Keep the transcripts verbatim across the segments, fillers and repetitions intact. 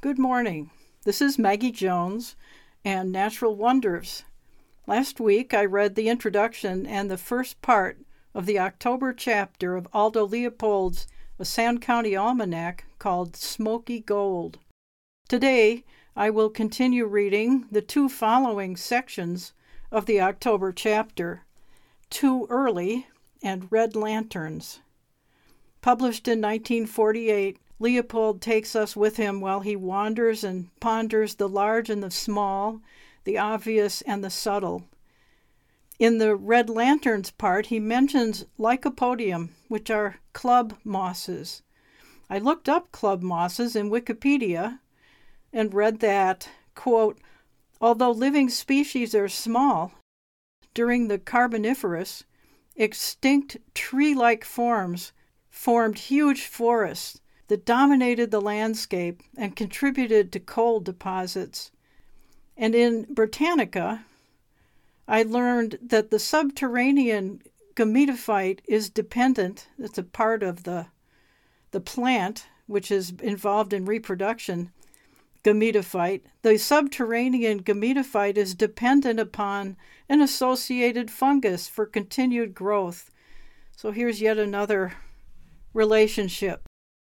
Good morning. This is Maggie Jones and Natural Wonders. Last week I read the introduction and the first part of the October chapter of Aldo Leopold's A Sand County Almanac called Smoky Gold. Today I will continue reading the two following sections of the October chapter, Too Early and Red Lanterns. Published in nineteen forty-eight, Leopold takes us with him while he wanders and ponders the large and the small, the obvious and the subtle. In the Red Lanterns part, he mentions Lycopodium, which are club mosses. I looked up club mosses in Wikipedia and read that, quote, although living species are small, during the Carboniferous, extinct tree-like forms formed huge forests that dominated the landscape and contributed to coal deposits. And in Britannica, I learned that the subterranean gametophyte is dependent, it's a part of the, the plant, which is involved in reproduction, gametophyte. The subterranean gametophyte is dependent upon an associated fungus for continued growth. So here's yet another relationship.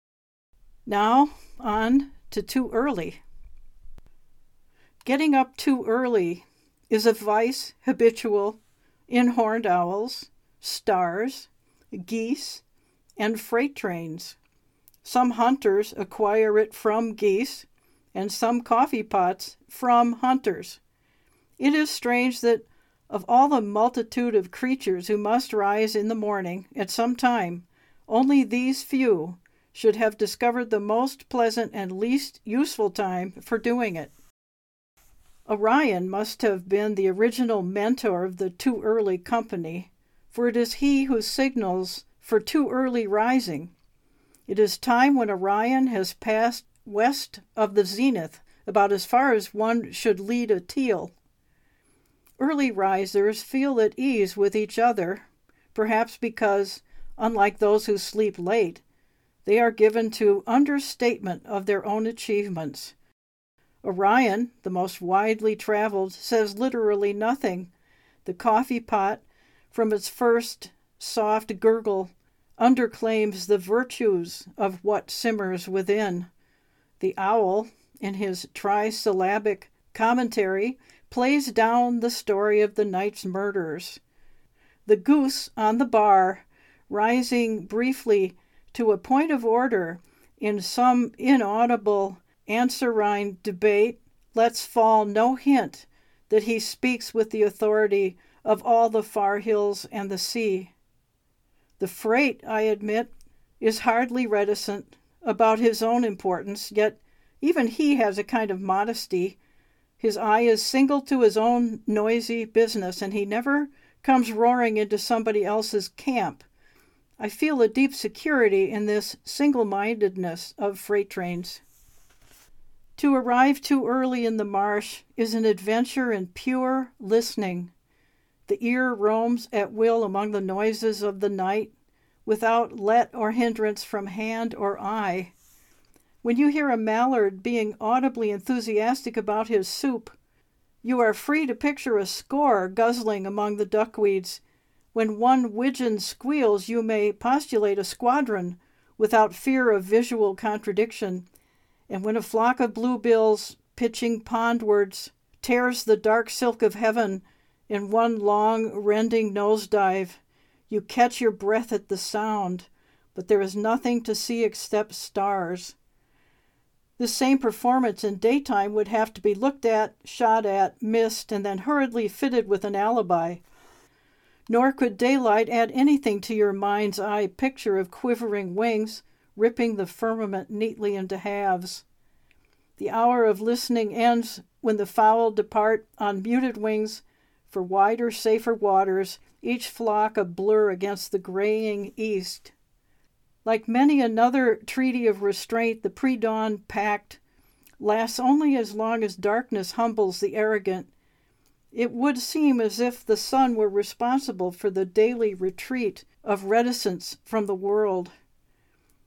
Now, on to too early. Getting up too early is a vice habitual in horned owls, stars, geese, and freight trains. Some hunters acquire it from geese, and some coffee pots from hunters. It is strange that of all the multitude of creatures who must rise in the morning at some time, only these few should have discovered the most pleasant and least useful time for doing it. Orion must have been the original mentor of the too early company, for it is he who signals for too early rising. It is time when Orion has passed west of the zenith, about as far as one should lead a teal. Early risers feel at ease with each other, perhaps because, unlike those who sleep late, they are given to understatement of their own achievements. Orion, the most widely traveled, says literally nothing. The coffee pot, from its first soft gurgle, underclaims the virtues of what simmers within. The owl, in his trisyllabic commentary, plays down the story of the night's murders. The goose on the bar, rising briefly to a point of order in some inaudible answerine debate, lets fall no hint that he speaks with the authority of all the far hills and the sea. The freight, I admit, is hardly reticent about his own importance, yet even he has a kind of modesty. His eye is single to his own noisy business, and he never comes roaring into somebody else's camp. I feel a deep security in this single-mindedness of freight trains. To arrive too early in the marsh is an adventure in pure listening. The ear roams at will among the noises of the night, without let or hindrance from hand or eye. When you hear a mallard being audibly enthusiastic about his soup, you are free to picture a score guzzling among the duckweeds. When one widgeon squeals, you may postulate a squadron without fear of visual contradiction. And when a flock of bluebills, pitching pondwards, tears the dark silk of heaven in one long, rending nosedive, you catch your breath at the sound, but there is nothing to see except stars. This same performance in daytime would have to be looked at, shot at, missed, and then hurriedly fitted with an alibi. Nor could daylight add anything to your mind's eye picture of quivering wings ripping the firmament neatly into halves. The hour of listening ends when the fowl depart on muted wings for wider, safer waters, each flock a blur against the graying east. Like many another treaty of restraint, the pre-dawn pact lasts only as long as darkness humbles the arrogant. It would seem as if the sun were responsible for the daily retreat of reticence from the world.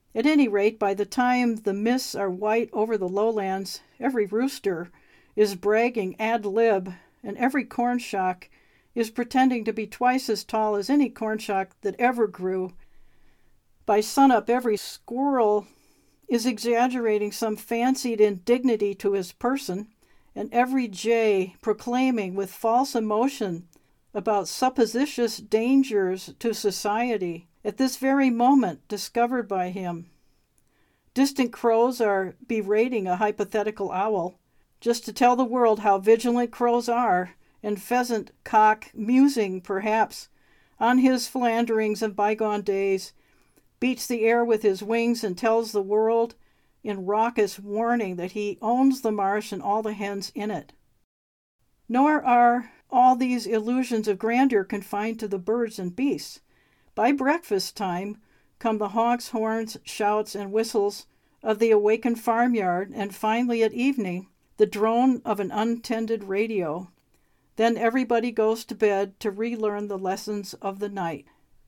At any rate, by the time the mists are white over the lowlands, every rooster is bragging ad lib, and every cornshock is pretending to be twice as tall as any cornshock that ever grew. By sunup, every squirrel is exaggerating some fancied indignity to his person, and every jay proclaiming with false emotion about supposititious dangers to society, at this very moment discovered by him. Distant crows are berating a hypothetical owl, just to tell the world how vigilant crows are, and pheasant cock, musing perhaps on his philanderings of bygone days, beats the air with his wings and tells the world in raucous warning that he owns the marsh and all the hens in it. Nor are all these illusions of grandeur confined to the birds and beasts. By breakfast time come the honks, horns, shouts, and whistles of the awakened farmyard, and finally at evening the drone of an untended radio. Then everybody goes to bed to relearn the lessons of the night.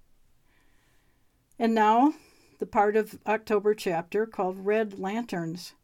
And now, the part of October chapter called Red Lanterns.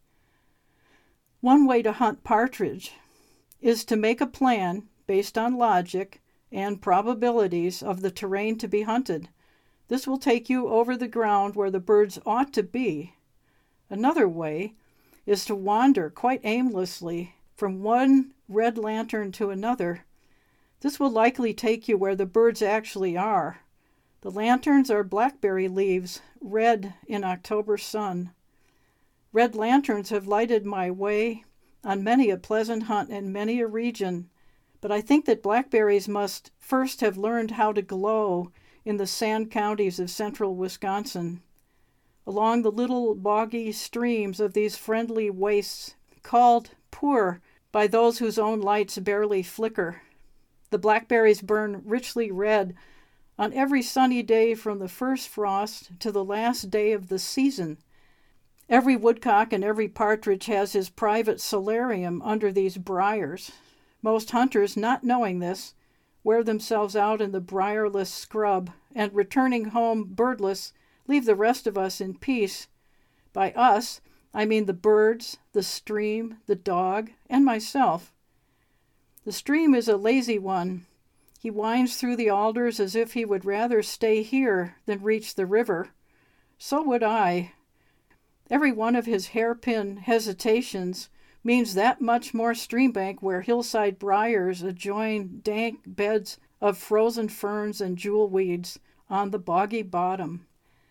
One way to hunt partridge is to make a plan based on logic and probabilities of the terrain to be hunted. This will take you over the ground where the birds ought to be. Another way is to wander quite aimlessly from one red lantern to another. This will likely take you where the birds actually are. The lanterns are blackberry leaves, red in October sun. Red lanterns have lighted my way on many a pleasant hunt in many a region, but I think that blackberries must first have learned how to glow in the sand counties of central Wisconsin. Along the little boggy streams of these friendly wastes, called poor by those whose own lights barely flicker, the blackberries burn richly red on every sunny day from the first frost to the last day of the season. Every woodcock and every partridge has his private solarium under these briars. Most hunters, not knowing this, wear themselves out in the briarless scrub, and returning home birdless, leave the rest of us in peace. By us, I mean the birds, the stream, the dog, and myself. The stream is a lazy one. He winds through the alders as if he would rather stay here than reach the river. So would I. Every one of his hairpin hesitations means that much more streambank where hillside briars adjoin dank beds of frozen ferns and jewel weeds on the boggy bottom.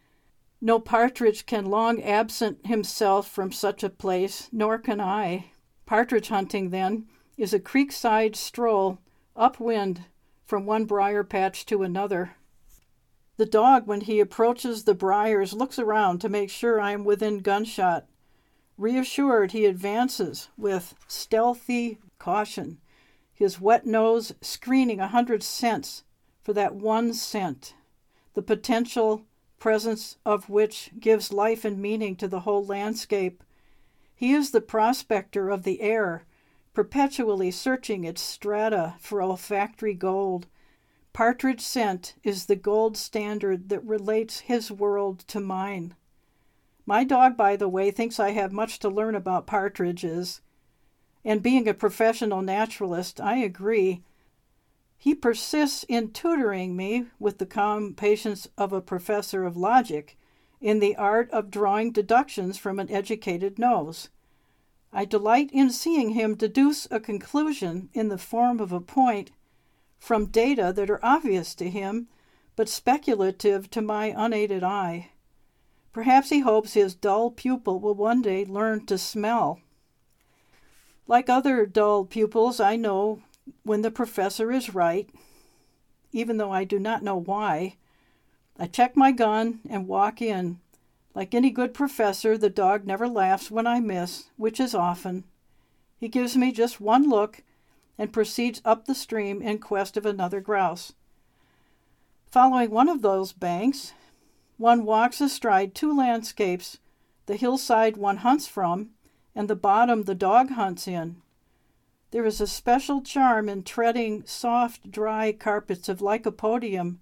No partridge can long absent himself from such a place, nor can I. Partridge hunting, then, is a creekside stroll upwind from one briar patch to another. The dog, when he approaches the briars, looks around to make sure I am within gunshot. Reassured, he advances with stealthy caution, his wet nose screening a hundred scents for that one scent, the potential presence of which gives life and meaning to the whole landscape. He is the prospector of the air, perpetually searching its strata for olfactory gold. Partridge scent is the gold standard that relates his world to mine. My dog, by the way, thinks I have much to learn about partridges, and being a professional naturalist, I agree. He persists in tutoring me with the calm patience of a professor of logic in the art of drawing deductions from an educated nose. I delight in seeing him deduce a conclusion in the form of a point from data that are obvious to him, but speculative to my unaided eye. Perhaps he hopes his dull pupil will one day learn to smell. Like other dull pupils, I know when the professor is right, even though I do not know why. I check my gun and walk in. Like any good professor, the dog never laughs when I miss, which is often. He gives me just one look and proceeds up the stream in quest of another grouse. Following one of those banks, one walks astride two landscapes, the hillside one hunts from, and the bottom the dog hunts in. There is a special charm in treading soft, dry carpets of lycopodium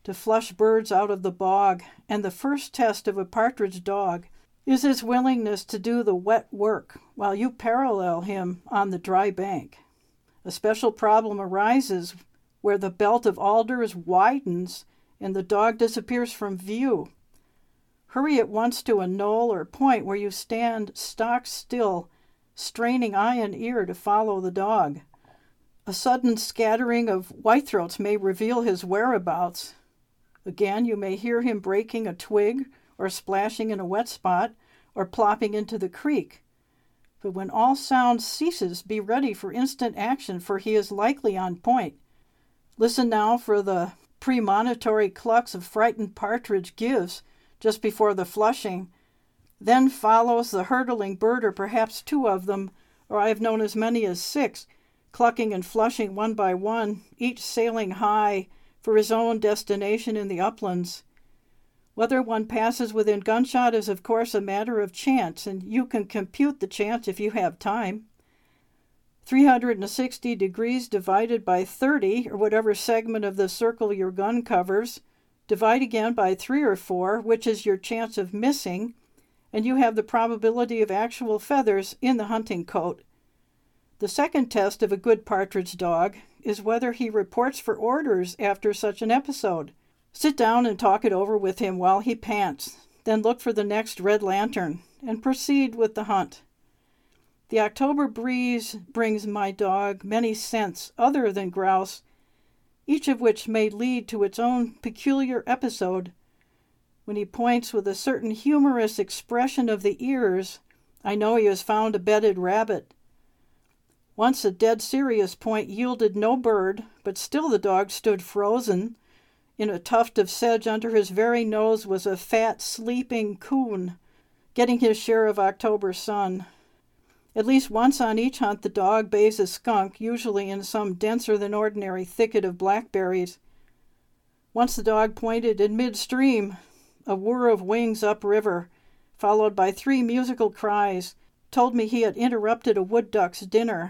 to flush birds out of the bog, and the first test of a partridge dog is his willingness to do the wet work while you parallel him on the dry bank. A special problem arises where the belt of alders widens and the dog disappears from view. Hurry at once to a knoll or point where you stand stock still, straining eye and ear to follow the dog. A sudden scattering of whitethroats may reveal his whereabouts. Again, you may hear him breaking a twig or splashing in a wet spot or plopping into the creek. But when all sound ceases, be ready for instant action, for he is likely on point. Listen now for the premonitory clucks a frightened partridge gives just before the flushing. Then follows the hurtling bird, or perhaps two of them, or I have known as many as six, clucking and flushing one by one, each sailing high for his own destination in the uplands. Whether one passes within gunshot is of course a matter of chance, and you can compute the chance if you have time. three hundred sixty degrees divided by thirty, or whatever segment of the circle your gun covers, divide again by three or four, which is your chance of missing, and you have the probability of actual feathers in the hunting coat. The second test of a good partridge dog is whether he reports for orders after such an episode. Sit down and talk it over with him while he pants, then look for the next red lantern, and proceed with the hunt. The October breeze brings my dog many scents other than grouse, each of which may lead to its own peculiar episode. When he points with a certain humorous expression of the ears, I know he has found a bedded rabbit. Once a dead serious point yielded no bird, but still the dog stood frozen. In a tuft of sedge under his very nose was a fat, sleeping coon, getting his share of October sun. At least once on each hunt the dog bays a skunk, usually in some denser-than-ordinary thicket of blackberries. Once the dog pointed in midstream. A whir of wings upriver, followed by three musical cries, told me he had interrupted a wood duck's dinner.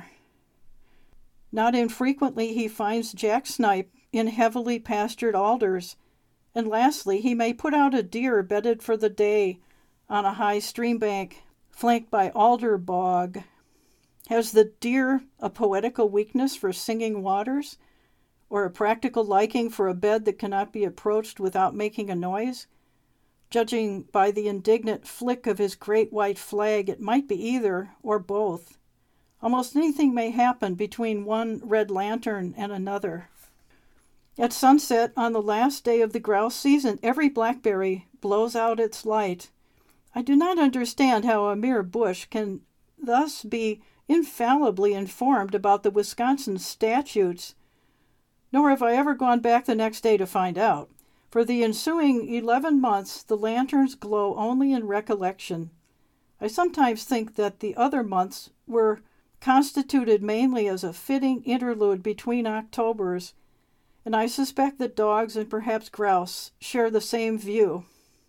Not infrequently he finds jack snipe in heavily pastured alders, and lastly he may put out a deer bedded for the day on a high stream bank, flanked by alder bog. Has the deer a poetical weakness for singing waters, or a practical liking for a bed that cannot be approached without making a noise? Judging by the indignant flick of his great white flag, it might be either or both. Almost anything may happen between one red lantern and another. At sunset on the last day of the grouse season, every blackberry blows out its light. I do not understand how a mere bush can thus be infallibly informed about the Wisconsin statutes, nor have I ever gone back the next day to find out. For the ensuing eleven months, the lanterns glow only in recollection. I sometimes think that the other months were constituted mainly as a fitting interlude between Octobers, and I suspect that dogs and perhaps grouse share the same view.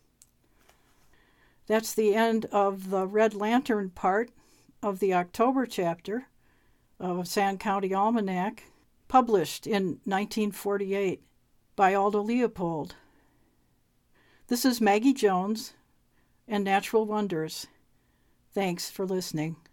That's the end of the Red Lantern part of the October chapter of Sand County Almanac, published in nineteen forty-eight by Aldo Leopold. This is Maggie Jones and Natural Wonders. Thanks for listening.